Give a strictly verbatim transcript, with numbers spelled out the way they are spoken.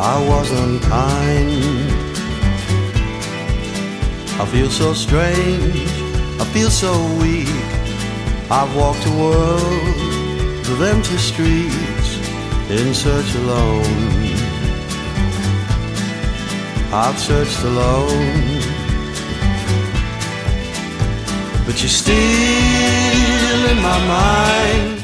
I wasn't kind. I feel so strange, I feel so weak. I've walked a world of empty streets in search alone. I've searched alone, but you're still in my mind.